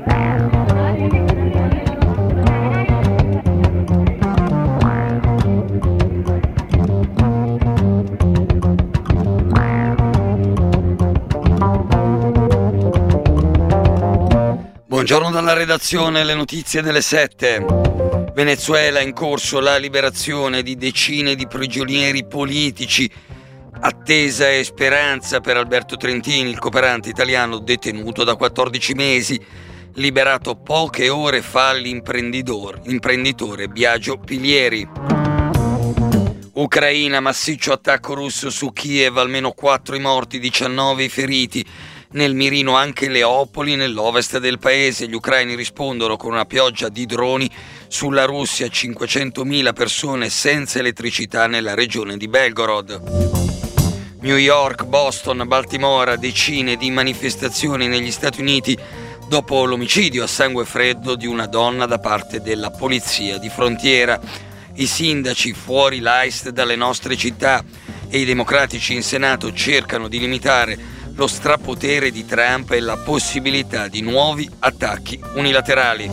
Buongiorno dalla redazione, le notizie delle 7. Venezuela, in corso la liberazione di decine di prigionieri politici. Attesa e speranza per Alberto Trentini, il cooperante italiano detenuto da 14 mesi, liberato poche ore fa l'imprenditore Biagio Pilieri. Ucraina, massiccio attacco russo su Kiev, almeno 4 i morti, 19 i feriti. Nel mirino anche Leopoli, nell'ovest del paese. Gli ucraini rispondono con una pioggia di droni sulla Russia, 500.000 persone senza elettricità nella regione di Belgorod. New York, Boston, Baltimora, decine di manifestazioni negli Stati Uniti dopo l'omicidio a sangue freddo di una donna da parte della polizia di frontiera. I sindaci fuori l'AIST dalle nostre città e i democratici in Senato cercano di limitare lo strapotere di Trump e la possibilità di nuovi attacchi unilaterali.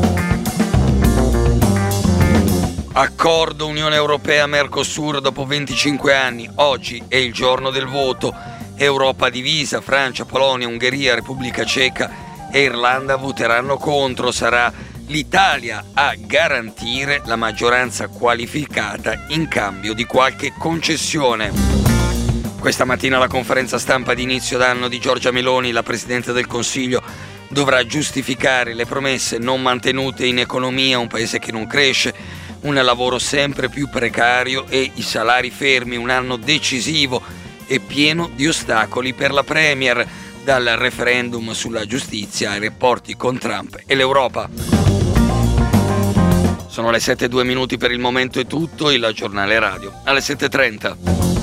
Accordo Unione Europea-Mercosur dopo 25 anni. Oggi è il giorno del voto. Europa divisa, Francia, Polonia, Ungheria, Repubblica Ceca e Irlanda voteranno contro. Sarà l'Italia a garantire la maggioranza qualificata in cambio di qualche concessione. Questa mattina alla conferenza stampa di inizio d'anno di Giorgia Meloni, la Presidente del Consiglio dovrà giustificare le promesse non mantenute in economia, un paese che non cresce, un lavoro sempre più precario e i salari fermi, un anno decisivo e pieno di ostacoli per la Premier, dal referendum sulla giustizia ai rapporti con Trump e l'Europa. Sono le 7:02 per il momento è tutto, il giornale radio alle 7:30.